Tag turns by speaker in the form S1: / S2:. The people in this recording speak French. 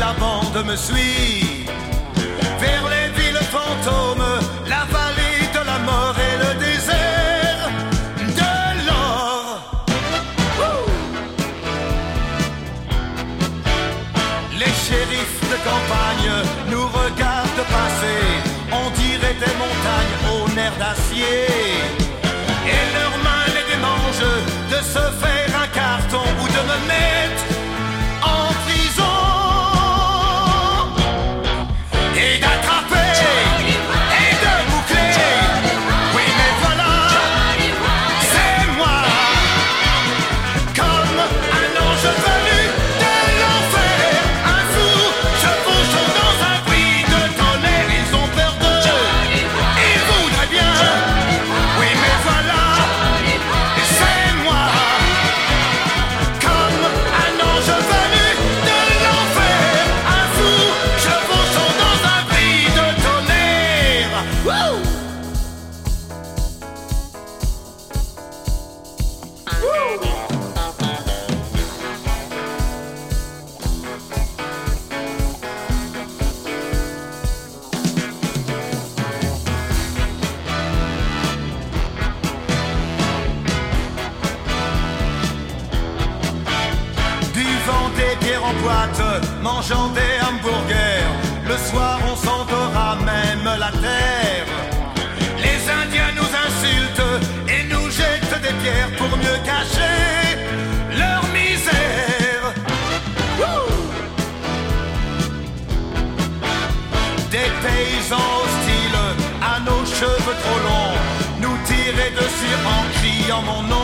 S1: la bande me suit vers les villes fantômes, la vallée de la mort et le désert de l'or. Les shérifs de campagne nous regardent passer, on dirait des montagnes aux nerfs d'acier, et leurs mains les démangent de se faire un carton ou de me mettre en prison et d'attraper et de boucler. Oui, mais voilà, c'est moi, comme un ange venu de l'enfer, un fou chevauchant dans un bruit de tonnerre. Ils ont peur d'eux, ils voudraient bien. Oui, mais voilà, c'est moi, comme un ange venu de l'enfer, un fou chevauchant dans un bruit de tonnerre. Wouh! Buvant des bières en boîte, mangeant des hamburgers, le soir on s'endort même la terre. Les Indiens nous insultent et nous jettent des pierres pour mieux cacher leur misère. Wouh! Des paysans hostiles à nos cheveux trop longs nous tiraient dessus en criant mon nom.